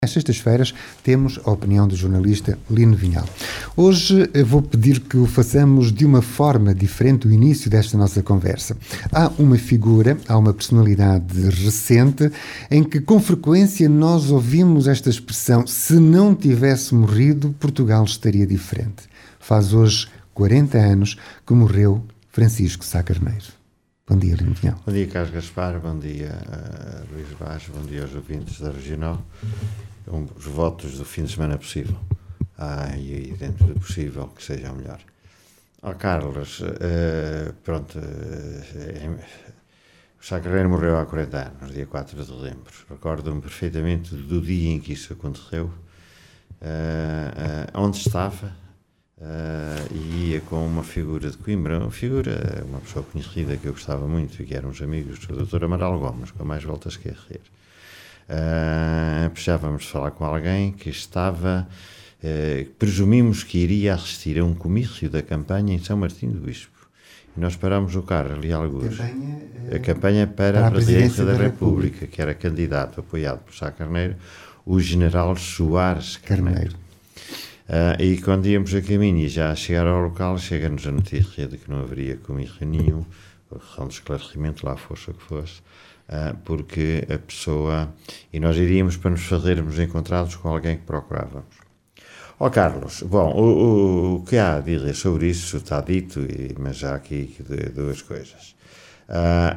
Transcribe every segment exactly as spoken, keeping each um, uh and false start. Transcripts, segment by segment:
Às sextas-feiras temos a opinião do jornalista Lino Vinhal. Hoje vou pedir que o façamos de uma forma diferente do início desta nossa conversa. Há uma figura, há uma personalidade recente em que com frequência nós ouvimos esta expressão: se não tivesse morrido, Portugal estaria diferente. Faz hoje quarenta anos que morreu Francisco Sá Carneiro. Bom dia, Lino Vinhal. Bom dia, Carlos Gaspar. Bom dia, uh, Luís Vaz. Bom dia aos ouvintes da Regional. Um, os votos do fim de semana possível. Ah, e dentro do possível que seja o melhor. Ó oh, Carlos, uh, pronto, uh, é, o Sá Carneiro morreu há quarenta anos, dia quatro de dezembro. Recordo-me perfeitamente do dia em que isso aconteceu, uh, uh, onde estava, uh, e ia com uma figura de Coimbra, uma figura, uma pessoa conhecida que eu gostava muito e que eram os amigos do doutor Amaral Gomes, com mais voltas que a rir. Uh, precisávamos falar com alguém que estava, uh, presumimos que iria assistir a um comício da campanha em São Martinho do Bispo. E nós parámos o carro ali a algures. Campanha, uh, a campanha para, para a presidência da, da República, República, que era candidato apoiado por Sá Carneiro, o general Soares Carneiro. Carneiro. Uh, e quando íamos a caminho e já a chegar ao local, chega-nos a notícia de que não haveria comício nenhum, ou razão de esclarecimento, lá fosse o que fosse, Uh, porque a pessoa... E nós iríamos para nos fazermos encontrados com alguém que procurávamos. Ó oh, Carlos, bom, o, o, o que há a dizer sobre isso está dito, e, mas há aqui duas coisas. Uh,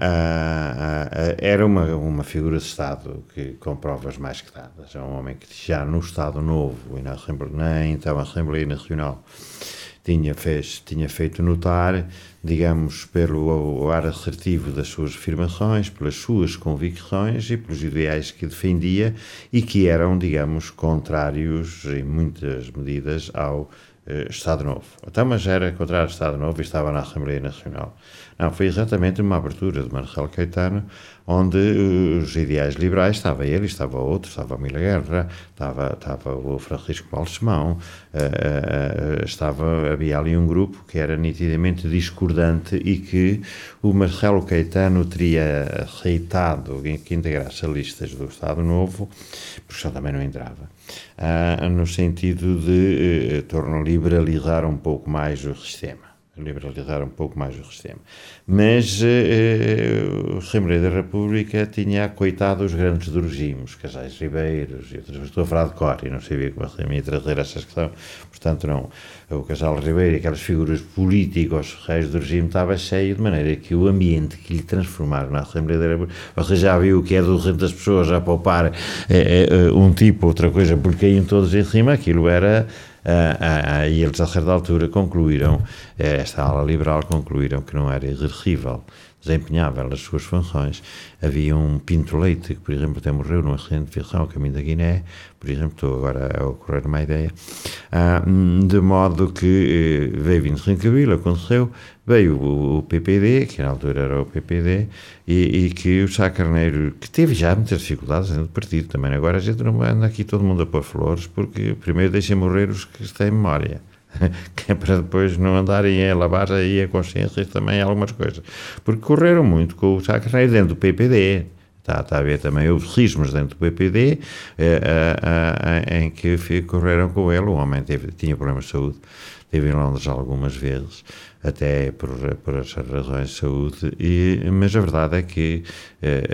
uh, uh, era uma, uma figura de Estado que, com provas mais que dadas, é um homem que já no Estado Novo e na, na então Assembleia Nacional tinha, fez, tinha feito notar, digamos, pelo ar assertivo das suas afirmações, pelas suas convicções e pelos ideais que defendia e que eram, digamos, contrários em muitas medidas ao eh, Estado Novo. Então, mas era contrário ao Estado Novo e estava na Assembleia Nacional. Não, foi exatamente uma abertura de Marcelo Caetano, onde os ideais liberais, estava ele, estava outro, estava a Mila Guerra, estava, estava o Francisco Balsemão, uh, uh, estava, havia ali um grupo que era nitidamente discordante e que o Marcelo Caetano teria aceitado que integrasse a listas do Estado Novo, porque só também não entrava, uh, no sentido de uh, torno liberalizar um pouco mais o sistema. liberalizar um pouco mais o sistema. Mas uh, o Assembleia da República tinha acoitado os grandes do regime, os Casais Ribeiros e outras, estou a falar de cor e não sabia como a minha trazer essa questão, portanto não, o Casal Ribeiro e aquelas figuras políticos reis do regime estava cheio, de maneira que o ambiente que lhe transformaram na Assembleia da República, você já viu que é do resto das pessoas a poupar é, é, um tipo, outra coisa, porque caíam todos em cima, aquilo era... Uh, uh, uh, e eles a certa altura concluíram, uh, esta ala liberal concluíram que não era exercível, desempenhável as suas funções. Havia um Pinto Leite que, por exemplo, até morreu num acidente de aviação ao caminho da Guiné, por exemplo, estou agora a ocorrer uma ideia, uh, de modo que uh, veio Vítor Cancavila, aconteceu, veio o, o P P D, que na altura era o P P D, e, e que o Sá Carneiro, que teve já muitas dificuldades dentro do partido também, agora a gente não anda aqui todo mundo a pôr flores, porque primeiro deixem morrer os que têm memória, que é para depois não andarem a lavar aí a consciência e também algumas coisas, porque correram muito com o Sá Carneiro dentro do P P D. Está, está a ver também os riscos dentro do P P D, eh, eh, eh, em que correram com ele. O homem teve, tinha problemas de saúde, esteve em Londres algumas vezes, até por, por essas razões de saúde, e, mas a verdade é que eh,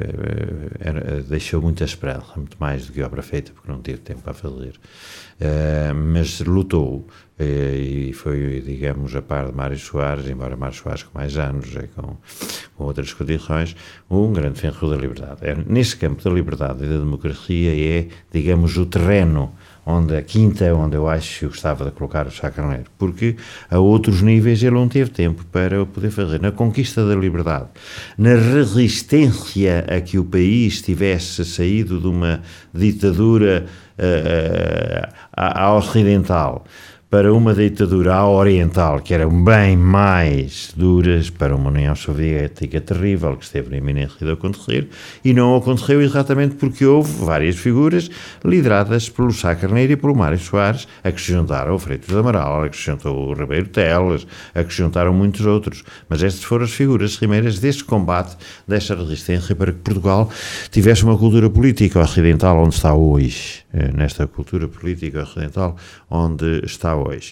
eh, deixou muita esperança, muito mais do que obra feita, porque não teve tempo para fazer. Uh, mas lutou uh, e foi, digamos, a par de Mário Soares, embora Mário Soares com mais anos e com, com outras condições, um grande defensor da liberdade. É, nesse campo da liberdade e da democracia é, digamos, o terreno onde a quinta, onde eu acho que eu gostava de colocar o Sá Carneiro, porque a outros níveis ele não teve tempo para o poder fazer. Na conquista da liberdade, na resistência a que o país tivesse saído de uma ditadura uh, uh, ocidental para uma ditadura oriental, que eram bem mais duras, para uma União Soviética terrível, que esteve na iminência de acontecer, e não aconteceu exatamente porque houve várias figuras lideradas pelo Sá Carneiro e pelo Mário Soares, a que se juntaram o Freitas de Amaral, a que se juntou o Ribeiro Teles, a que se juntaram muitos outros. Mas estas foram as figuras primeiras deste combate, desta resistência, para que Portugal tivesse uma cultura política ocidental onde está hoje, nesta cultura política ocidental onde está hoje.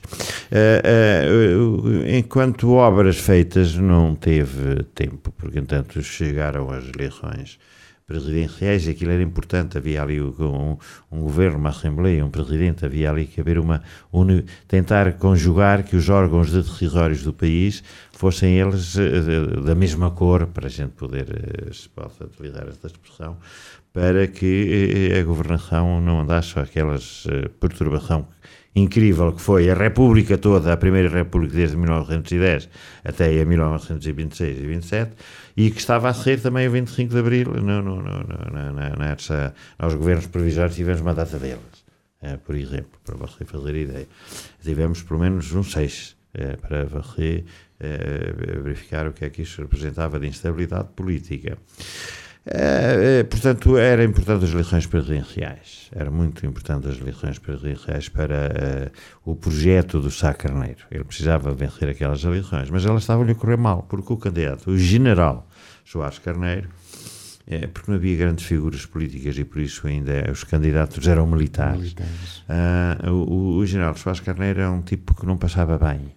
Uh, uh, enquanto obras feitas, não teve tempo, porque entanto chegaram as eleições presidenciais e aquilo era importante, havia ali um, um governo, uma assembleia, um presidente, havia ali que haver uma, um, tentar conjugar que os órgãos decisórios do país fossem eles uh, da mesma cor, para a gente poder, uh, se possa utilizar esta expressão, para que uh, a governação não andasse só aquelas uh, perturbação incrível que foi a República toda, a primeira República desde mil novecentos e dez até a mil novecentos e vinte e seis e vinte e sete, e que estava a ser também o vinte e cinco de Abril, no, no, no, no, nessa, aos governos provisórios tivemos uma data delas, é, por exemplo, para você fazer ideia. Tivemos pelo menos um seis, é, para você é, verificar o que é que isto representava de instabilidade política. É, é, portanto, era importante as eleições presidenciais, era muito importante as eleições presidenciais para uh, o projeto do Sá Carneiro. Ele precisava vencer aquelas eleições, mas elas estavam-lhe a correr mal, porque o candidato, o general Soares Carneiro, é, porque não havia grandes figuras políticas e por isso ainda os candidatos eram militares. militares. Uh, o, o general Soares Carneiro era um tipo que não passava bem.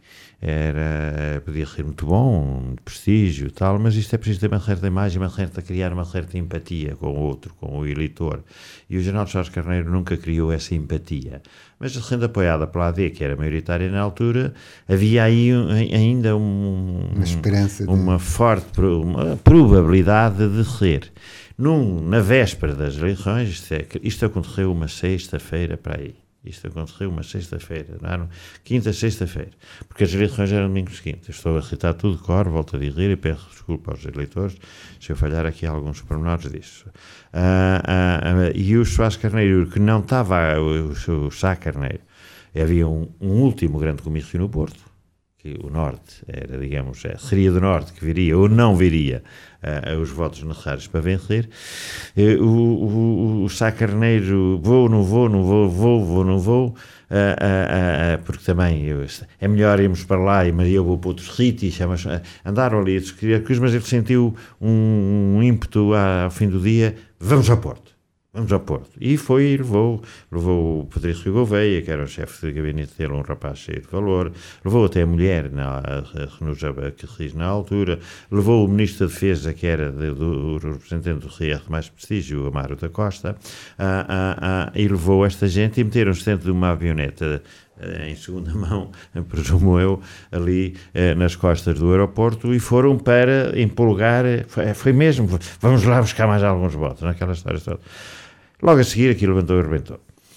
Era, podia ser muito bom, de prestígio e tal, mas isto é preciso ter uma certa imagem, uma certa, criar uma certa empatia com o outro, com o eleitor. E o general Soares Carneiro nunca criou essa empatia. Mas sendo apoiada pela A D, que era maioritária na altura, havia aí um, ainda um, uma esperança, de... uma forte uma probabilidade de ser. Num, na véspera das eleições, isto, é, isto aconteceu uma sexta-feira para aí. Isto aconteceu uma sexta-feira, não, quinta, sexta-feira, porque as eleições eram domingo seguinte. Estou a citar tudo de cor, volto a dizer, e peço desculpa aos eleitores se eu falhar aqui alguns pormenores disso. Ah, ah, ah, e o Soares Carneiro, que não estava, o, o Sá Carneiro, havia um, um último grande comício no Porto, que o Norte era, digamos, seria do Norte que viria ou não viria uh, os votos necessários para vencer. Uh, o, o, o Sá Carneiro, vou, não vou, não vou, vou, vou, não vou, uh, uh, uh, porque também eu, é melhor irmos para lá e eu vou para outros sítios. Andaram ali a discutir, mas ele sentiu um, um ímpeto ao fim do dia, vamos ao Porto. Vamos ao Porto. E foi, levou, levou o Patrício Gouveia, que era o chefe de gabinete dele, um rapaz cheio de valor, levou até a mulher, na, a Renuja Carris, na altura, levou o Ministro da Defesa, que era de, do, o representante do C R de mais prestígio, o Amaro da Costa, ah, ah, ah, e levou esta gente e meteram-se dentro de uma avioneta em segunda mão, presumo eu, ali eh, nas costas do aeroporto, e foram para empolgar, foi, foi mesmo, vamos lá buscar mais alguns votos, naquela história toda. Logo a seguir aquilo levantou e arrebentou.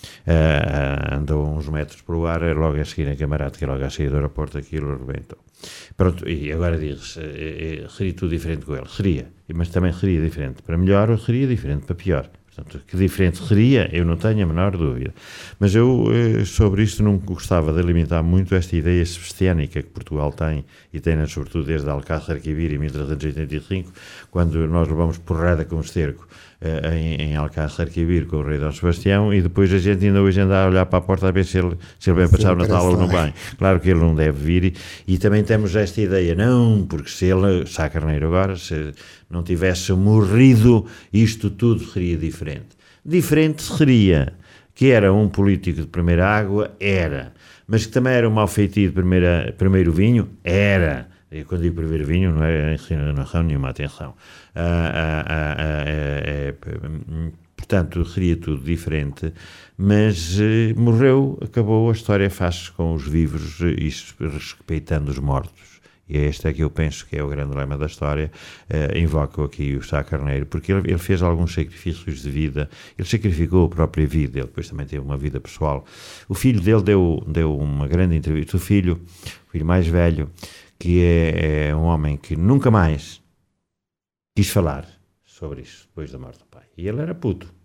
Uh, andou uns metros para o ar, logo a seguir em Camarate, que logo a sair do aeroporto, aquilo arrebentou. Pronto, e agora diz, eh, seria tudo diferente com ele? Seria, mas também seria diferente para melhor ou seria diferente para pior. Portanto, que diferente seria, eu não tenho a menor dúvida. Mas eu, sobre isto, não gostava de alimentar muito esta ideia sebastiânica que Portugal tem, e tem, sobretudo, desde Alcácer Quibir, em mil trezentos e oitenta e cinco, quando nós levamos porrada com o esterco em, em Alcácer Quibir com o rei Dom Sebastião, e depois a gente ainda hoje anda a olhar para a porta a ver se ele, se ele vem passar o Natal ou não vem. Claro que ele não deve vir, e, e também temos esta ideia, não, porque se ele, Sá Carneiro agora, se não tivesse morrido, isto tudo seria diferente. Diferente seria que era um político de primeira água, era, mas que também era um malfeitio de primeira, primeiro vinho, era. E quando digo primeiro vinho, não é ensinação nenhuma, atenção. Ah, ah, ah, ah, é, é, portanto, seria tudo diferente, mas eh, morreu, acabou, a história faz-se com os vivos e respeitando os mortos. E este é que eu penso que é o grande lema da história. Uh, invoco aqui o Sá Carneiro, porque ele, ele fez alguns sacrifícios de vida, ele sacrificou a própria vida, ele depois também teve uma vida pessoal. O filho dele deu, deu uma grande entrevista, o filho, o filho mais velho, que é, é um homem que nunca mais quis falar sobre isso, depois da morte do pai. E ele era puto,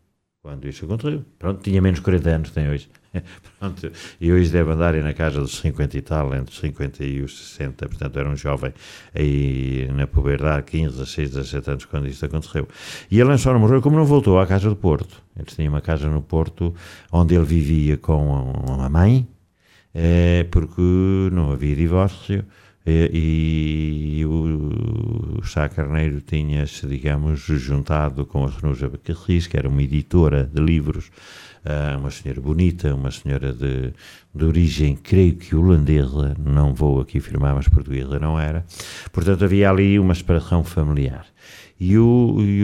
quando isso aconteceu. Pronto, tinha menos quarenta anos, tem hoje. Pronto, e hoje deve andar na casa dos cinquenta e tal, entre os cinquenta e os sessenta, portanto era um jovem aí na puberdade, quinze, dezasseis, dezassete anos quando isto aconteceu. E ele só não morreu como não voltou à casa do Porto. Ele tinha uma casa no Porto onde ele vivia com a mãe, é, porque não havia divórcio, é, e, e o, o Sá Carneiro tinha-se, digamos, juntado com a Renuja Bacarris, que era uma editora de livros, uma senhora bonita, uma senhora de, de origem, creio que holandesa, não vou aqui afirmar, mas portuguesa não era. Portanto, havia ali uma separação familiar. E, o, e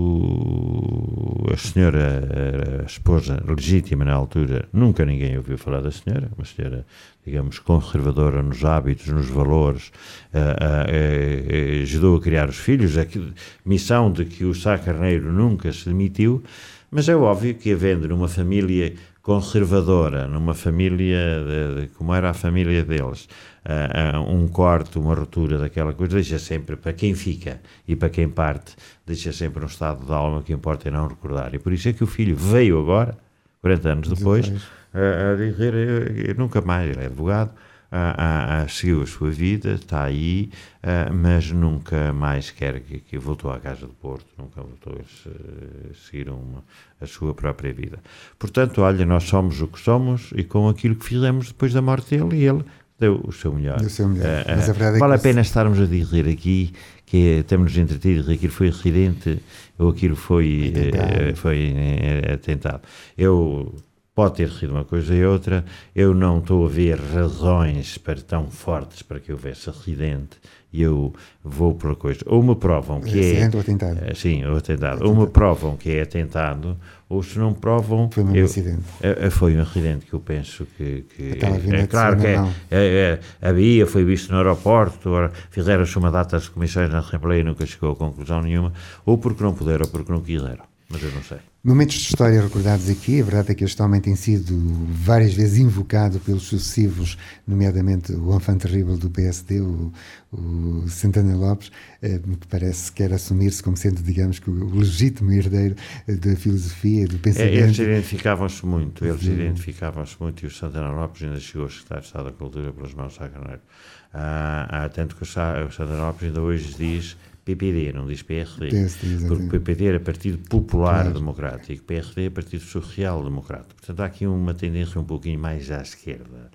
o, a senhora, a esposa legítima na altura, nunca ninguém ouviu falar da senhora, uma senhora, digamos, conservadora nos hábitos, nos valores, a, a, a, ajudou a criar os filhos, a missão de que o Sá Carneiro nunca se demitiu. Mas é óbvio que, havendo numa família conservadora, numa família de, de, como era a família deles, uh, uh, um corte, uma ruptura daquela coisa, deixa sempre, para quem fica e para quem parte, deixa sempre um estado de alma que importa é não recordar. E por isso é que o filho veio agora, quarenta anos depois, uh, a dizer, eu, eu nunca mais, ele é advogado, Uh, uh, uh, seguiu a sua vida, está aí, uh, mas nunca mais quer que, que voltou à casa do Porto, nunca voltou a uh, seguir uma, a sua própria vida. Portanto, olha, nós somos o que somos e com aquilo que fizemos depois da morte dele, e ele deu o seu melhor. Deu o seu melhor. Uh, mas a verdade uh, vale é que a pena estarmos a dizer aqui que temos-nos entretido que aquilo foi acidente ou aquilo foi atentado. Uh, foi, uh, atentado. Eu... Pode ter sido uma coisa e outra, eu não estou a ver razões para tão fortes para que houvesse acidente, e eu vou por a coisa. Ou me provam que é... Acidente ou atentado? Uh, sim, ou atentado. atentado. Ou me provam que é atentado, ou se não provam... Foi um eu, acidente. Uh, foi um acidente que eu penso que... que é, é claro que é, é, é, havia, foi visto no aeroporto, fizeram-se uma data de comissões na Assembleia e nunca chegou a conclusão nenhuma, ou porque não puderam, ou porque não quiseram. Mas eu não sei. Momentos de história recordados aqui, a verdade é que este homem tem sido várias vezes invocado pelos sucessivos, nomeadamente o enfant terrível do P S D, o, o Santana Lopes, eh, que parece que quer assumir-se como sendo, digamos, que o legítimo herdeiro da filosofia, do pensamento. É, eles identificavam-se muito, eles uhum. identificavam-se muito, e o Santana Lopes ainda chegou a secretário de Estado da Cultura pelas mãos de Sá Carneiro. Ah, tanto que o, Sá, o Santana Lopes ainda hoje diz P P D, não diz P R D, P S D, porque P P D era Partido Popular claro. Democrático, P R D é Partido Social Democrático. Portanto, há aqui uma tendência um pouquinho mais à esquerda.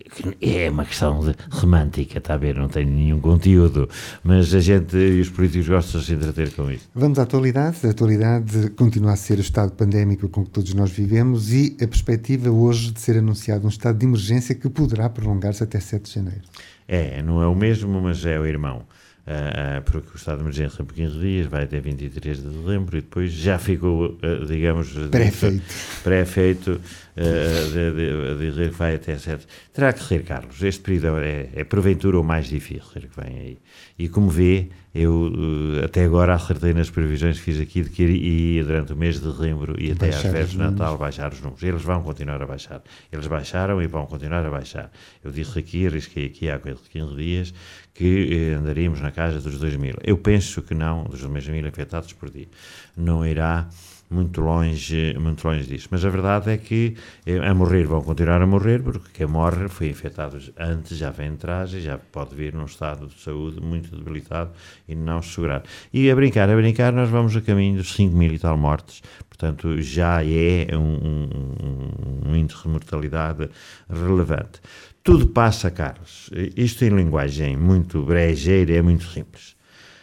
É uma questão de romântica, está a ver, não tem nenhum conteúdo, mas a gente e os políticos gostam de se entreter com isso. Vamos à atualidade. A atualidade continua a ser o estado pandémico com que todos nós vivemos e a perspectiva hoje de ser anunciado um estado de emergência que poderá prolongar-se até sete de janeiro. É, não é o mesmo, mas é o irmão. Uh, uh, porque o estado de emergência por quinze dias vai até vinte e três de dezembro e depois já ficou, uh, digamos, pré-feito, pré-feito uh, de, de, de dizer que vai até sete. Terá que ser, Carlos, este período é, é porventura o mais difícil que vem aí. E como vê, eu uh, até agora acertei nas previsões que fiz aqui de que ia durante o mês de dezembro e até às férias de Natal baixar os números. Eles vão continuar a baixar. Eles baixaram e vão continuar a baixar. Eu disse aqui, arrisquei aqui há coisa de quinze dias, que andaríamos na casa dos dois mil. Eu penso que não, dos dois mil infectados por dia. Não irá muito longe, muito longe disso. Mas a verdade é que a morrer vão continuar a morrer, porque quem morre foi infectado antes, já vem atrás e já pode vir num estado de saúde muito debilitado e não se segurar. E a brincar, a brincar, nós vamos a caminho dos cinco mil e tal mortes. Portanto, já é um, um, um índice de mortalidade relevante. Tudo passa, Carlos. Isto em linguagem muito brejeira é muito simples.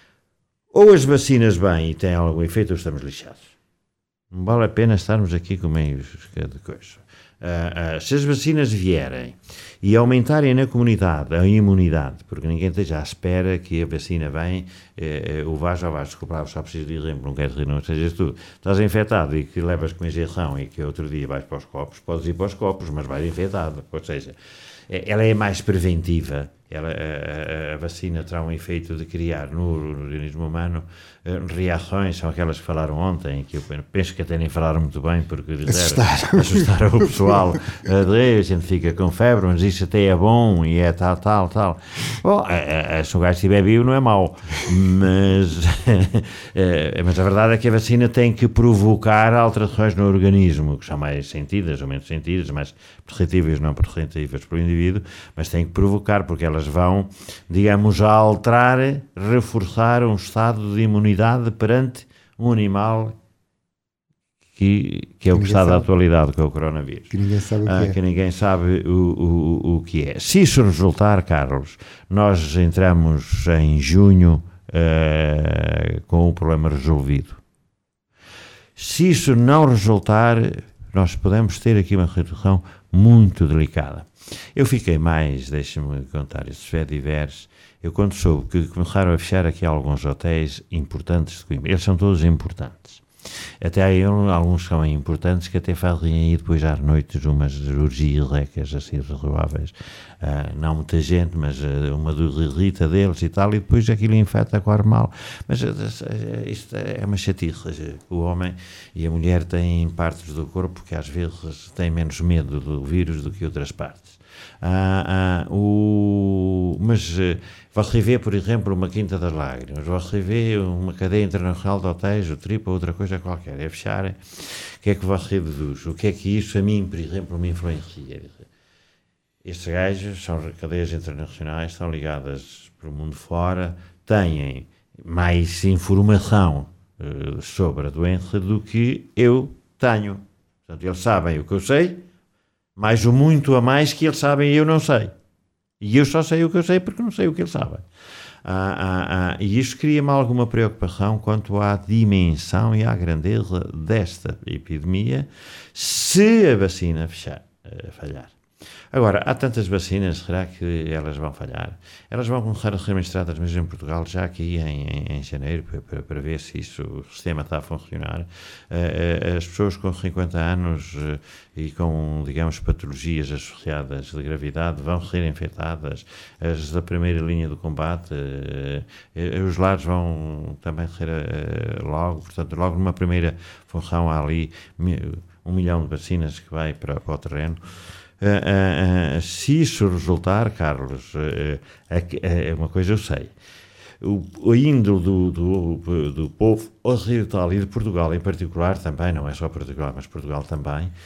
Ou as vacinas vêm e têm algum efeito ou estamos lixados. Não vale a pena estarmos aqui com meios de coisa. Uh, uh, se as vacinas vierem e aumentarem na comunidade a imunidade, porque ninguém esteja à espera que a vacina vem, uh, uh, o vais ou vais, desculpa, só preciso de exemplo, não quero dizer, não sejas tu, estás infectado e que levas com injeção e que outro dia vais para os copos, podes ir para os copos, mas vais infectado, ou seja, ela é mais preventiva ela, a, a vacina terá um efeito de criar no, no organismo humano uh, reações, são aquelas que falaram ontem, que eu penso que até nem falaram muito bem, porque assustaram, assustaram o pessoal, uh, a gente fica com febre, mas isso até é bom, e é tal, tal, tal. Bom, a, a, se o gajo estiver vivo não é mau, mas, mas a verdade é que a vacina tem que provocar alterações no organismo, que são mais sentidas ou menos sentidas, mais perceptíveis, não perceptíveis para o indivíduo, mas tem que provocar, porque elas vão, digamos, alterar, reforçar um estado de imunidade perante um animal que, que é o que está da atualidade, que é o coronavírus. Que ninguém sabe o que ah, é. Que ninguém sabe o, o, o que é. Se isso resultar, Carlos, nós entramos em junho uh, com o problema resolvido. Se isso não resultar, nós podemos ter aqui uma situação muito delicada. Eu fiquei mais, deixa-me contar, estes fediveres, eu quando soube que começaram a fechar aqui alguns hotéis importantes de Coimbra, eles são todos importantes. Até aí alguns são importantes que até fazem aí depois às noites umas orgias recas assim razoáveis. Uh, não muita gente, mas uh, uma irrita deles e tal, e depois aquilo infecta com ar mal. Mas uh, isto é uma chatice. O homem e a mulher têm partes do corpo que às vezes têm menos medo do vírus do que outras partes. Uh, uh, o... Mas uh, você vê, por exemplo, uma Quinta das Lágrimas, você vê uma cadeia internacional de hotéis, o Trip ou outra coisa qualquer, é fecharem. O que é que você deduz? O que é que isso a mim, por exemplo, me influencia? Estes gajos são cadeias internacionais, estão ligadas para o mundo fora, têm mais informação uh, sobre a doença do que eu tenho. Portanto, eles sabem o que eu sei, mais ou muito a mais que eles sabem e eu não sei. E eu só sei o que eu sei porque não sei o que eles sabem. Ah, ah, ah, e isto cria-me alguma preocupação quanto à dimensão e à grandeza desta epidemia se a vacina fechar, uh, falhar. Agora, há tantas vacinas, será que elas vão falhar? Elas vão começar a ser administradas mesmo em Portugal, já aqui em, em, em janeiro, para, para ver se isso, o sistema está a funcionar. Uh, as pessoas com cinquenta anos uh, e com, digamos, patologias associadas de gravidade vão ser infectadas. As da primeira linha do combate, uh, uh, os lares vão também ser uh, logo, portanto, logo numa primeira função há ali um milhão de vacinas que vai para, para o terreno. Uh, uh, uh, se isso resultar, Carlos, uh, é uh, uh, uma coisa eu sei. O, o índole do, do, do povo ocidental e de Portugal em particular, também, não é só Portugal, mas Portugal também, uh,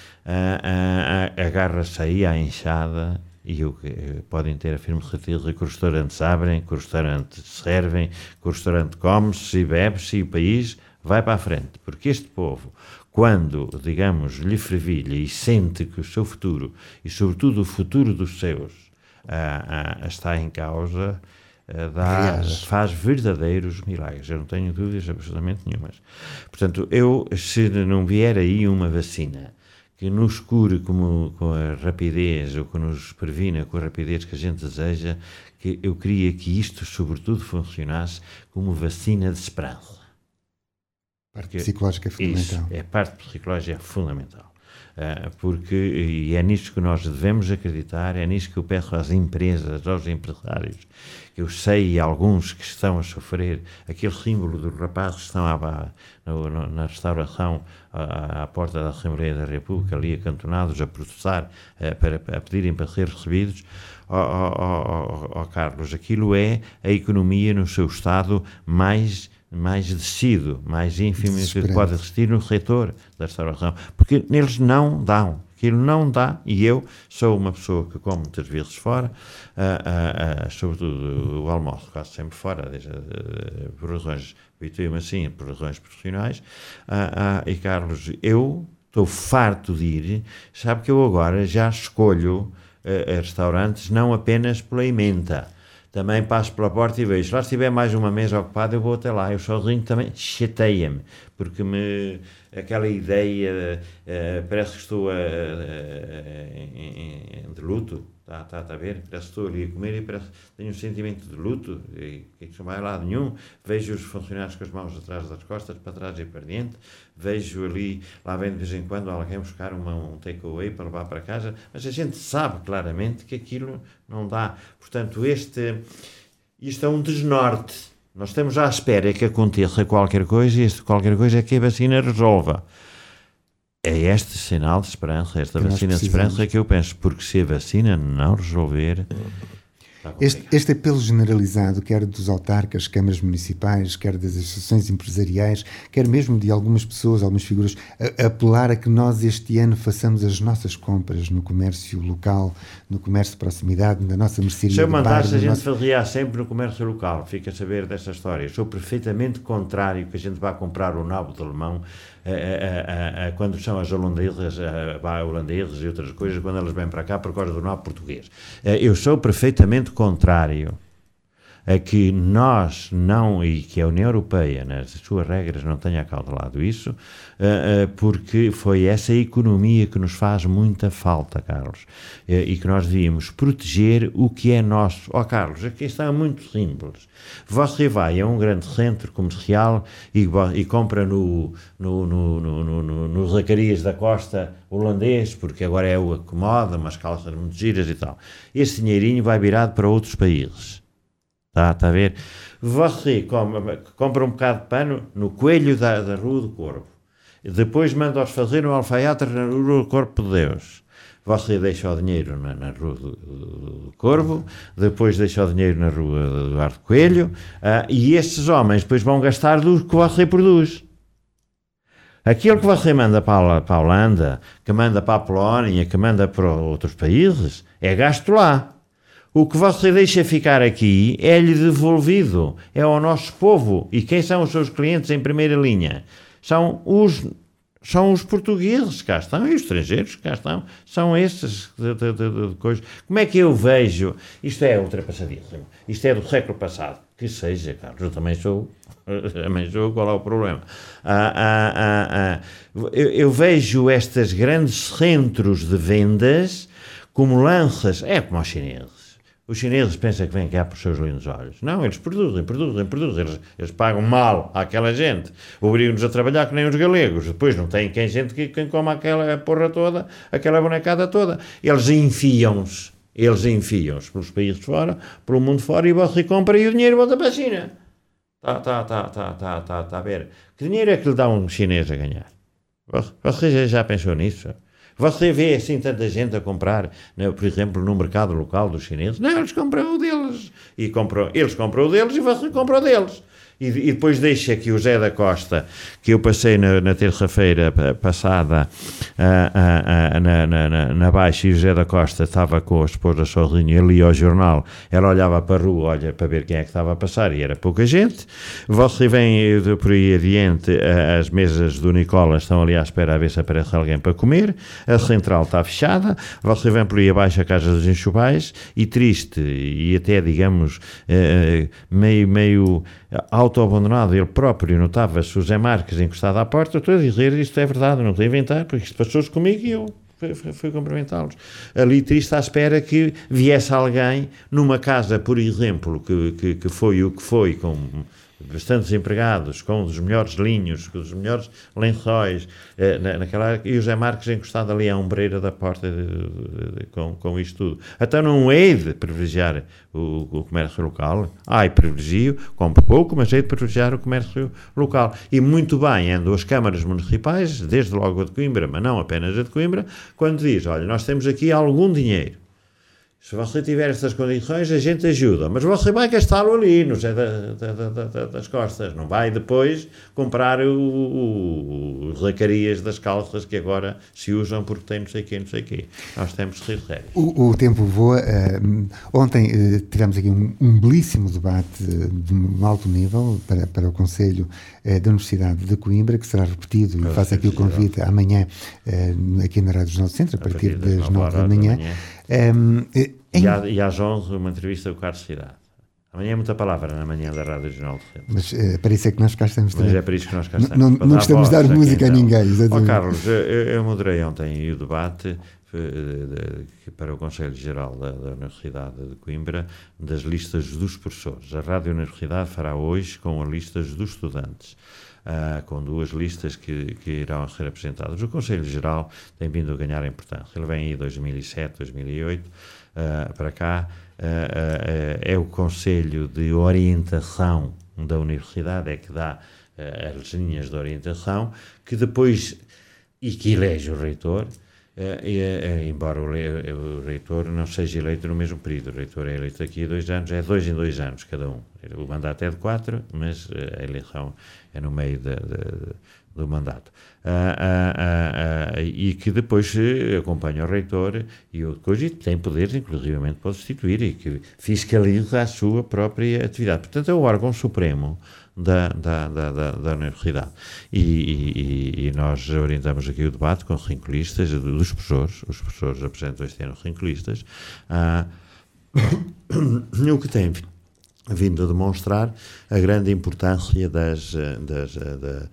uh, uh, agarra-se aí à enxada e o que uh, podem ter a firme certeza que os restaurantes abrem, que os restaurantes servem, que o restaurante come-se e bebe-se e o país vai para a frente, porque este povo, quando, digamos, lhe fervilha e sente que o seu futuro, e sobretudo o futuro dos seus, ah, ah, está em causa, ah, dá, faz verdadeiros milagres. Eu não tenho dúvidas absolutamente nenhumas. Portanto, eu, se não vier aí uma vacina que nos cure como, com a rapidez, ou que nos previna com a rapidez que a gente deseja, que eu queria que isto, sobretudo, funcionasse como vacina de esperança. A parte psicológica é fundamental. Isso, é a parte psicológica é fundamental. Uh, porque, e é nisto que nós devemos acreditar, é nisto que eu peço às empresas, aos empresários, que eu sei, alguns que estão a sofrer, aquele símbolo dos rapazes que estão à, no, no, na restauração à, à porta da Assembleia da República, ali acantonados a protestar, uh, para, a pedirem para ser recebidos. Ó oh, oh, oh, oh, Carlos, aquilo é a economia no seu estado mais mais descido, mais ínfimo que pode existir no setor da restauração, porque neles não dão, aquilo não dá, e eu sou uma pessoa que come muitas vezes fora, uh, uh, uh, sobretudo o almoço quase sempre fora, desde, uh, por razões, habituei-me assim, por razões profissionais, uh, uh, e Carlos, eu estou farto de ir, sabe que eu agora já escolho uh, restaurantes não apenas pela emenda. Também passo pela porta e vejo, lá se tiver mais uma mesa ocupada eu vou até lá, eu sozinho também chateia-me, porque me, aquela ideia, uh, parece que estou uh, uh, em, em, de luto, está tá, tá a ver? Parece que estou ali a comer e parece que tenho um sentimento de luto, e que não vai a lado nenhum. Vejo os funcionários com as mãos atrás das costas, para trás e para diante, vejo ali, lá vem de vez em quando alguém buscar uma, um takeaway para levar para casa, mas a gente sabe claramente que aquilo não dá. Portanto, este, isto é um desnorte. Nós estamos à espera que aconteça qualquer coisa e este qualquer coisa é que a vacina resolva. É este sinal de esperança, esta que vacina de esperança que eu penso, porque se a vacina não resolver... Este, este apelo generalizado, quer dos autarcas, câmaras municipais, quer das associações empresariais, quer mesmo de algumas pessoas, algumas figuras, a, a apelar a que nós este ano façamos as nossas compras no comércio local, no comércio de proximidade, na nossa mercearia. Se eu mandasse, a gente nosso... fazia sempre no comércio local, fica a saber desta história. Sou perfeitamente contrário que a gente vá comprar o nabo de alemão a, a, a, a, quando são as holandesas, a, holandesas e outras coisas, quando elas vêm para cá por causa do nabo português. Eu sou perfeitamente contrário a que nós não, e que a União Europeia, nas suas regras, não tenha acautelado isso, porque foi essa economia que nos faz muita falta, Carlos, e que nós devíamos proteger o que é nosso. Ó, oh, Carlos, aqui está muito simples. Você vai a um grande centro comercial e, e compra no, no, no, no, no, no Zacarias da Costa holandês, porque agora é o acomoda, umas calças muito giras e tal. Esse dinheirinho vai virado para outros países. Está tá a ver? Você compra, compra um bocado de pano no Coelho da, da Rua do Corvo. Depois manda-os fazer um alfaiate na Rua do Corpo de Deus. Você deixa o dinheiro na, na Rua do, do Corvo, depois deixa o dinheiro na Rua do Eduardo Coelho, uh, e estes homens depois vão gastar do que você produz. Aquilo que você manda para a, para a Holanda, que manda para a Polónia, que manda para outros países, é gasto lá. O que você deixa ficar aqui é-lhe devolvido, é ao nosso povo. E quem são os seus clientes em primeira linha? São os, são os portugueses que cá estão e os estrangeiros que cá estão. São esses de, de, de, de coisas. Como é que eu vejo? Isto é ultrapassadíssimo. Isto é do século passado. Que seja, Carlos, eu também sou, também sou, qual é o problema? Ah, ah, ah, ah. Eu, eu vejo estes grandes centros de vendas como lanças, é como os chineses. Os chineses pensam que vêm cá por seus lindos olhos. Não, eles produzem, produzem, produzem. Eles, eles pagam mal àquela gente. Obrigam-nos a trabalhar que nem os galegos. Depois não tem quem gente que quem coma aquela porra toda, aquela bonecada toda. Eles enfiam-se. Eles enfiam-se pelos países fora, pelo mundo fora, e você compra e o dinheiro volta para a China. Tá, tá, tá, tá, tá, tá, tá a ver. Que dinheiro é que lhe dá um chinês a ganhar? Você já pensou nisso? Você vê assim tanta gente a comprar, né, por exemplo, no mercado local dos chineses? Não, eles compram o deles. E compram, eles compram o deles e você compra o deles. E, e depois deixa que o Zé da Costa, que eu passei na, na terça-feira passada uh, uh, uh, na, na, na Baixa, e o Zé da Costa estava com a esposa sozinho, ele lia ao jornal, ela olhava para a rua, olha para ver quem é que estava a passar, e era pouca gente. Você vem por aí adiante, uh, as mesas do Nicolas estão ali à espera a ver se aparece alguém para comer, a central está fechada, você vem por aí abaixo a Casa dos Enxovais, e triste, e até, digamos, uh, meio, meio auto-abandonado, ele próprio, notava-se o Zé Marques encostado à porta, estou a dizer, isto é verdade, não estou a inventar, porque isto passou-se comigo e eu fui, fui, fui cumprimentá-los. Ali triste à espera que viesse alguém numa casa, por exemplo, que, que, que foi o que foi, com bastantes empregados, com os melhores linhos, com os melhores lençóis, eh, na, naquela, e o Zé Marques encostado ali à ombreira da porta de, de, de, com, com isto tudo. Até não hei de privilegiar o, o comércio local. Ai, privilegio, compro pouco, mas hei de privilegiar o comércio local. E muito bem andam as câmaras municipais, desde logo a de Coimbra, mas não apenas a de Coimbra, quando diz, olha, nós temos aqui algum dinheiro. Se você tiver estas condições, a gente ajuda. Mas você vai gastá-lo ali, no Zé da, da, da, da, das Costas. Não vai depois comprar os Zacarias das calças que agora se usam porque tem não sei o quê, não sei o quê. Nós temos que ser sérios. O, o tempo voa. Uh, ontem uh, tivemos aqui um, um belíssimo debate uh, de um alto nível para, para o Conselho uh, da Universidade de Coimbra, que será repetido, e faço aqui o convite amanhã uh, aqui na Rádio Jornal do Centro, a, a partir, partir das nove da manhã. Um, e, e às onze uma entrevista com o Carlos Cidade. Amanhã é muita palavra na manhã da Rádio Regional de Rede. Mas é para isso é que nós cá estamos também. Mas é para isso que nós cá estamos. Não, não, não gostamos de dar música a, a ninguém. Ó oh, Carlos, eu, eu moderei ontem o debate para o Conselho Geral da, da Universidade de Coimbra das listas dos professores. A Rádio Universidade fará hoje com as listas dos estudantes. Uh, com duas listas que, que irão ser apresentadas. O Conselho Geral tem vindo a ganhar importância. Ele vem aí dois mil e sete, dois mil e oito uh, para cá. Uh, uh, é o Conselho de Orientação da Universidade, é que dá uh, as linhas de orientação, que depois, e que elege o reitor, uh, e, uh, embora o, le, o reitor não seja eleito no mesmo período. O reitor é eleito daqui a dois anos, é dois em dois anos cada um. O mandato é de quatro, mas uh, a eleição é no meio de, de, do mandato. Uh, uh, uh, uh, e que depois uh, acompanha o reitor e o coisa, e tem poderes, inclusivamente, para substituir, e que fiscaliza a sua própria atividade. Portanto, é o órgão supremo da, da, da, da, da universidade. E, e, e nós orientamos aqui o debate com cinco listas dos professores. Os professores apresentam este ano cinco listas. Uh, o que tem vindo a demonstrar a grande importância das, das, da,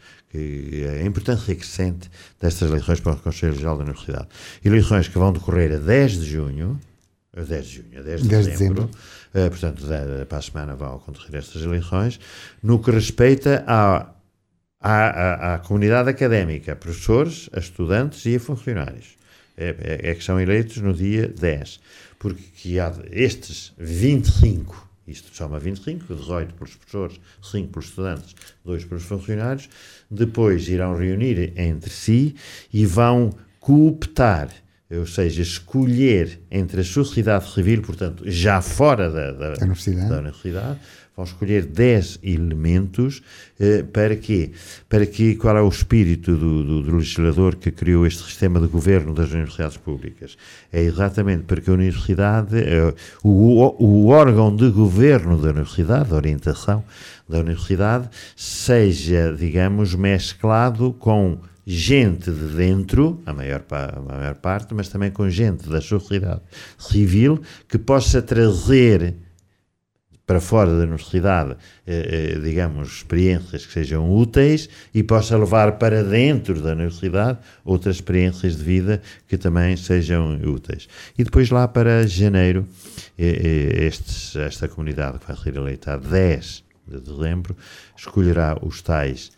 a importância crescente destas eleições para o Conselho Geral da Universidade. Eleições que vão decorrer a dez de junho, a dez de junho, a dez de dezembro, dezembro. Uh, portanto, de, de, para a semana vão acontecer estas eleições, no que respeita à, à, à, à comunidade académica, a professores, a estudantes e a funcionários. É, é, é que são eleitos no dia dez, porque há estes vinte e cinco. Isto soma vinte e cinco, dezoito pelos professores, cinco pelos estudantes, dois pelos funcionários. Depois irão reunir entre si e vão cooptar, ou seja, escolher entre a sociedade civil, portanto, já fora da, da, da, universidade. da universidade, vão escolher dez elementos eh, para quê? Para que, qual é o espírito do, do, do legislador que criou este sistema de governo das universidades públicas? É exatamente para que a universidade, eh, o, o órgão de governo da universidade, a orientação da universidade, seja, digamos, mesclado com gente de dentro, a maior, a maior parte, mas também com gente da sociedade civil que possa trazer para fora da universidade, eh, eh, digamos, experiências que sejam úteis e possa levar para dentro da universidade outras experiências de vida que também sejam úteis. E depois lá para janeiro, eh, eh, estes, esta comunidade que vai ser eleita a dez de dezembro, escolherá os tais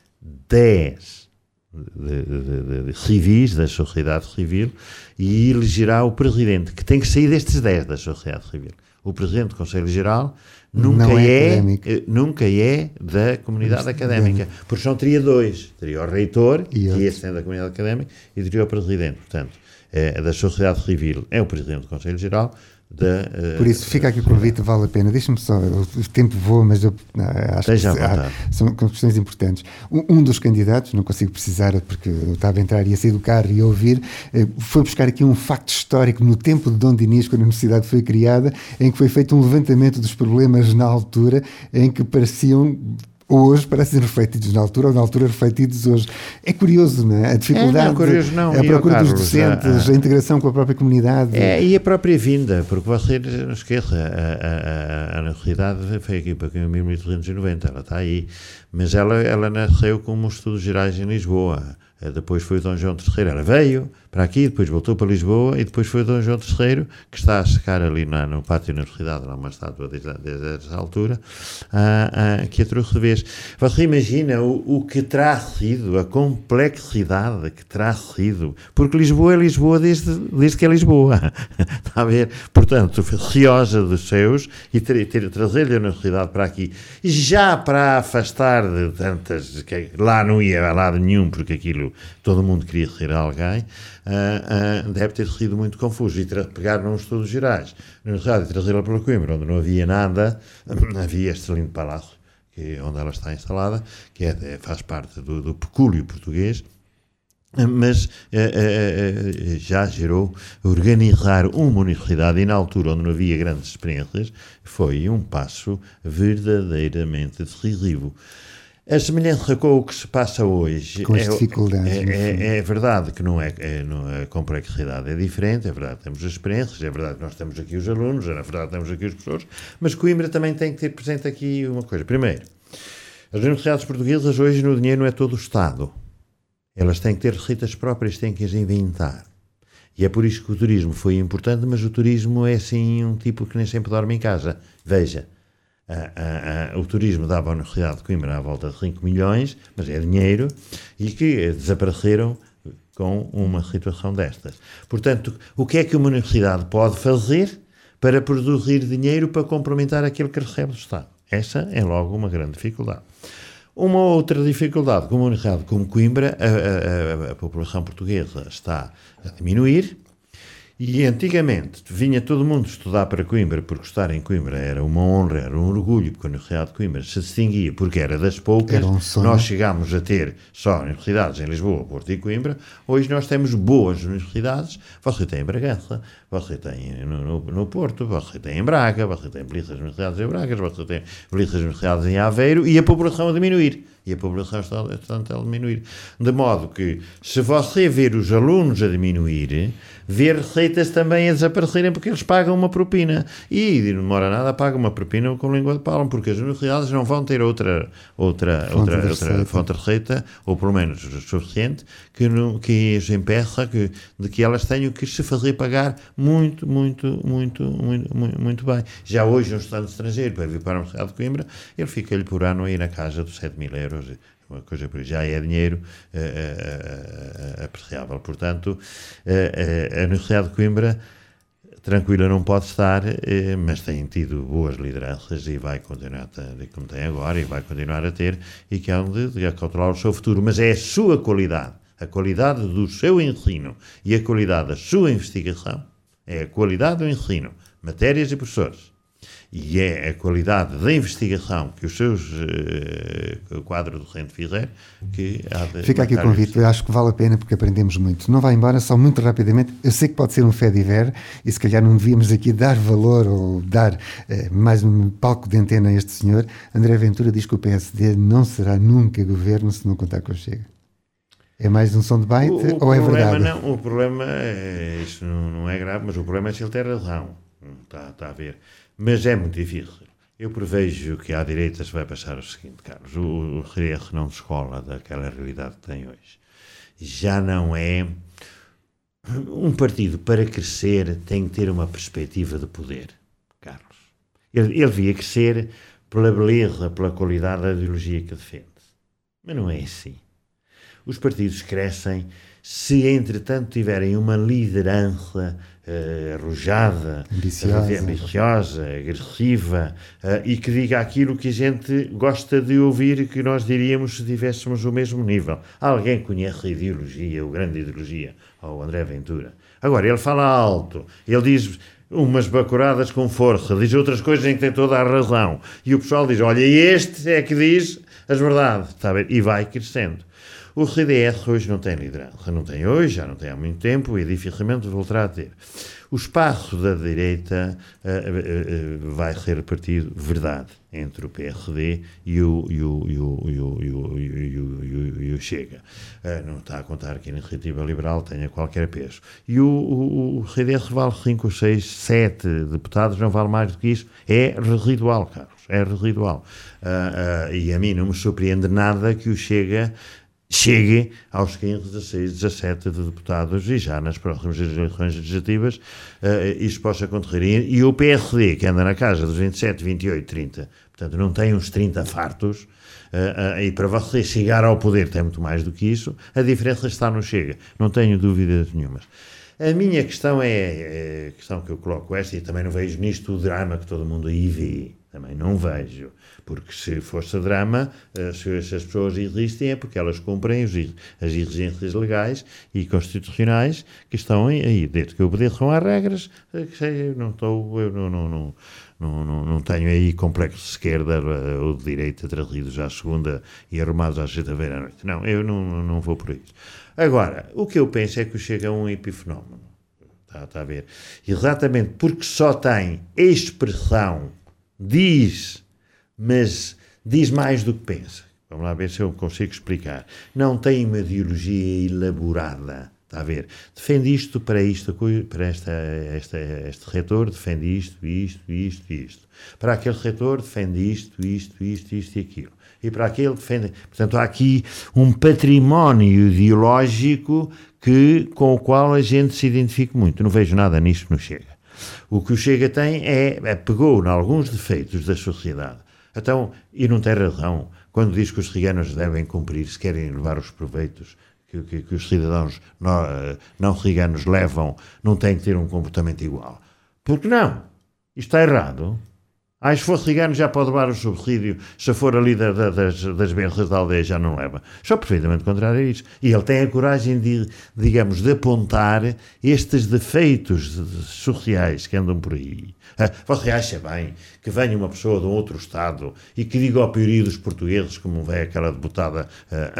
dez de, de, de, de civis da sociedade civil e elegerá o presidente, que tem que sair destes dez da sociedade civil. O presidente do Conselho Geral nunca é, é nunca é da comunidade Mas, académica, bem. porque senão teria dois, teria o reitor, e que esse é da comunidade académica, e teria o presidente. Portanto, é, da sociedade civil é o presidente do Conselho Geral. Da, uh, Por isso, fica aqui o convite, vale a pena. Deixa-me só, o tempo voa, mas eu não, acho que há, são questões importantes. Um, um dos candidatos, não consigo precisar porque eu estava a entrar e a sair do carro e a ouvir, foi buscar aqui um facto histórico no tempo de Dom Dinis, quando a universidade foi criada, em que foi feito um levantamento dos problemas na altura, em que pareciam... hoje parecem refletidos na altura, ou na altura refletidos hoje. É curioso, não é? A dificuldade, é, não, curioso, não. a procura Carlos, dos docentes, a, a, a integração com a própria comunidade. É, e a própria vinda, porque você não esqueça, a, a, a universidade foi aqui para em mil oitocentos e noventa, ela está aí, mas ela, ela nasceu como estudos gerais em Lisboa. Depois foi o Dom João terceiro, ela veio para aqui, depois voltou para Lisboa e depois foi o Dom João terceiro, que está a secar ali na, no pátio da universidade, lá uma estátua desde, desde essa altura, ah, ah, que a trouxe de vez. Você imagina o, o que terá sido, a complexidade que terá sido, porque Lisboa é Lisboa desde, desde que é Lisboa, está a ver? Portanto, receosa dos seus e ter, ter, trazer-lhe a universidade para aqui, já para afastar de tantas, que lá não ia a lado nenhum, porque aquilo todo mundo queria ser alguém, uh, uh, deve ter sido muito confuso. E tra- pegar num estudos gerais, na universidade, e trazê-la para Coimbra, onde não havia nada, havia este lindo palácio, que, onde ela está instalada, que é, faz parte do, do pecúlio português, mas uh, uh, uh, já gerou organizar uma universidade, e na altura onde não havia grandes experiências, foi um passo verdadeiramente decisivo. A semelhança com o que se passa hoje, com as dificuldades, é, é, é verdade que não é, é, não, a complexidade é diferente, é verdade que temos as experiências, é verdade que nós temos aqui os alunos, é verdade que temos aqui os professores, mas Coimbra também tem que ter presente aqui uma coisa. Primeiro, as universidades portuguesas hoje no dinheiro não é todo o Estado. Elas têm que ter receitas próprias, têm que as inventar. E é por isso que o turismo foi importante, mas o turismo é assim um tipo que nem sempre dorme em casa. Veja, a, a, a, o turismo dava à Universidade de Coimbra à volta de cinco milhões, mas é dinheiro, e que desapareceram com uma situação destas. Portanto, o que é que uma universidade pode fazer para produzir dinheiro para complementar aquilo que recebe do Estado? Essa é logo uma grande dificuldade. Uma outra dificuldade, como uma universidade como Coimbra, a, a, a população portuguesa está a diminuir, e antigamente vinha todo mundo estudar para Coimbra, porque estar em Coimbra era uma honra, era um orgulho, porque a Universidade de Coimbra se distinguia porque era das poucas. Era um sonho. Nós chegámos a ter só universidades em Lisboa, Porto e Coimbra. Hoje nós temos boas universidades. Você tem em Bragança, você tem no, no, no Porto, você tem em Braga, você tem belíssimas universidades em Braga, você tem belíssimas universidades em Aveiro, e a população a diminuir. E a população está, está a diminuir. De modo que, se você ver os alunos a diminuir, ver receitas também a desaparecerem, porque eles pagam uma propina. E não demora nada, pagam uma propina com língua de palma, porque as universidades não vão ter outra, outra, fonte, outra, de outra fonte de receita, ou pelo menos o suficiente, que, não, que as impeça que, de que elas tenham que se fazer pagar muito, muito, muito, muito, muito, muito bem. Já hoje, um estudante estrangeiro, para vir para a Universidade de Coimbra, ele fica-lhe por ano aí na casa dos sete mil euros. Uma coisa por já é dinheiro uh, uh, uh, apreciável. Portanto, uh, uh, a Universidade de Coimbra tranquila não pode estar, uh, mas tem tido boas lideranças e vai continuar a ter, como tem agora, e vai continuar a ter, e que há de, de controlar o seu futuro. Mas é a sua qualidade, a qualidade do seu ensino e a qualidade da sua investigação, é a qualidade do ensino, matérias e professores. E é a qualidade da investigação que os seus uh, quadros docentes fizer que há de... Fica aqui o convite, eu acho que vale a pena porque aprendemos muito. Não vai embora, só muito rapidamente. Eu sei que pode ser um fé diver e se calhar não devíamos aqui dar valor ou dar uh, mais um palco de antena a este senhor. André Ventura diz que o P S D não será nunca governo se não contar com o Chega. É mais um som de baita o, o ou é verdade? Não, o problema, é, isso não, não é grave, mas o problema é se ele tem razão. Está, está a ver. Mas é muito difícil. Eu prevejo que à direita se vai passar o seguinte, Carlos. O, o R R não descola daquela realidade que tem hoje. Já não é... Um partido, para crescer, tem que ter uma perspectiva de poder, Carlos. Ele, ele devia crescer pela beleza, pela qualidade da ideologia que defende. Mas não é assim. Os partidos crescem se, entretanto, tiverem uma liderança uh, arrojada, ambiciosa, ambiciosa agressiva, uh, e que diga aquilo que a gente gosta de ouvir e que nós diríamos se tivéssemos o mesmo nível. Alguém conhece a ideologia, o grande ideologia, o André Ventura. Agora, ele fala alto, ele diz umas bacuradas com força, diz outras coisas em que tem toda a razão. E o pessoal diz, olha, este é que diz as verdades, está a ver? E vai crescendo. O C D S hoje não tem liderança, não tem hoje, já não tem há muito tempo e dificilmente voltará a ter. O espaço da direita uh, uh, uh, vai ser repartido, verdade, entre o P S D e o, e o, e o, e o, e o, e o, e o, e o Chega. Uh, não está a contar que a Iniciativa Liberal tenha qualquer peso. E o, o, o C D S vale cinco, seis, sete deputados, não vale mais do que isso. É residual, Carlos, é residual. Uh, uh, e a mim não me surpreende nada que o Chega chegue aos quinze, dezasseis, dezassete de deputados e já nas próximas eleições legislativas uh, isso possa acontecer. E, e o P S D, que anda na casa dos vinte e sete, vinte e oito, trinta, portanto não tem uns trinta fartos, uh, uh, e para você chegar ao poder tem muito mais do que isso, a diferença está no Chega, não tenho dúvidas nenhumas. A minha questão é, é a questão que eu coloco esta, e também não vejo nisto o drama que todo mundo aí vê. Também não vejo, porque se fosse drama, se as pessoas existem é porque elas cumprem as exigências legais e constitucionais que estão aí. Desde que obedeçam às regras, eu não, estou, eu não, não, não, não, não, não tenho aí complexo de esquerda ou de direita trazidos à segunda e arrumados à sexta-feira à noite. Não, eu não, não vou por isso. Agora, o que eu penso é que chega a um epifenómeno. Está, está a ver? Exatamente porque só tem expressão, diz, mas diz mais do que pensa. Vamos lá ver se eu consigo explicar. Não tem uma ideologia elaborada. Está a ver? Defende isto para isto, para esta, esta, este reitor, defende isto, isto, isto, isto. Para aquele reitor, defende isto, isto, isto, isto e aquilo. E para aquele defende... Portanto, há aqui um património ideológico que, com o qual a gente se identifica muito. Não vejo nada nisto no Chega. O que o Chega tem é, é pegou em alguns defeitos da sociedade. Então, e não tem razão, quando diz que os ciganos devem cumprir, se querem levar os proveitos que, que, que os cidadãos não, não ciganos levam, não têm que ter um comportamento igual. Porque não? Isto está errado. Ah, se for cigano já pode levar o subsídio, se for ali da, da, das, das bênçãos da aldeia já não leva. Só perfeitamente contrário a isso. E ele tem a coragem de, digamos, de apontar estes defeitos sociais que andam por aí. Ah, você acha bem que venha uma pessoa de um outro Estado e que diga ao piorio dos portugueses, como vem aquela deputada ah,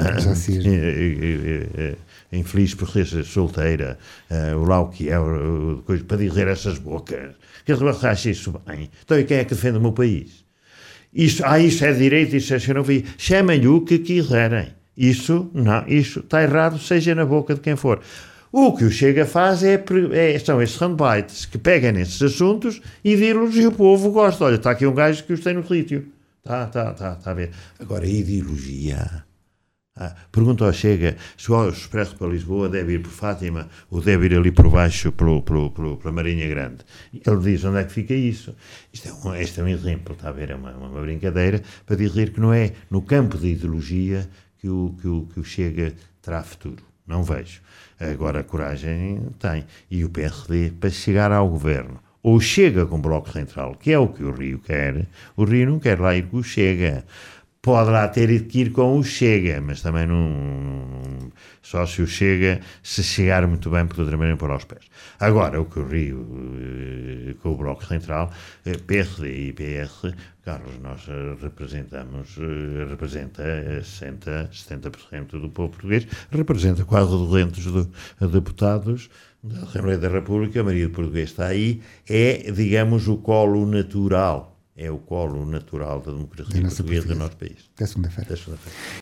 ah, infeliz por ser solteira, ah, o lá o que é, o, o, para dizer essas bocas. Que você acha isso bem? Então e quem é que defende o meu país? Isso, ah, isso é direito, isso é xenofobia. Chamem-lhe o que quiserem. Isso, não, isso está errado, seja na boca de quem for. O que o Chega faz é, é são esses soundbites que pegam nesses assuntos e dizem-los e o povo gosta. Olha, está aqui um gajo que os tem no sítio. Está, está, está, está a ver. Agora, a ideologia... Ah, pergunta ao Chega se o expresso para Lisboa deve ir por Fátima ou deve ir ali por baixo pelo, pelo, pelo, pela Marinha Grande. Ele diz onde é que fica isso. Isto é um, este é um exemplo, está a ver, é uma, uma brincadeira para dizer que não é no campo da ideologia que o, que o, que o Chega terá futuro. Não vejo. Agora a coragem tem. E o P S D, para chegar ao governo, ou chega com o Bloco Central, que é o que o Rio quer, o Rio não quer lá ir com o Chega. Pode lá ter que ir com o Chega, mas também não, não... Só se o Chega, se chegar muito bem, porque outra maneira pôr aos pés. Agora, o que o Rio, com o Bloco Central, P S D e P S, Carlos, nós representamos, representa sessenta, setenta por cento do povo português, representa quase duzentos deputados da Assembleia da República, a maioria do português está aí, é, digamos, o colo natural. É o colo natural da democracia portuguesa do nosso país. Até segunda-feira. Até segunda-feira.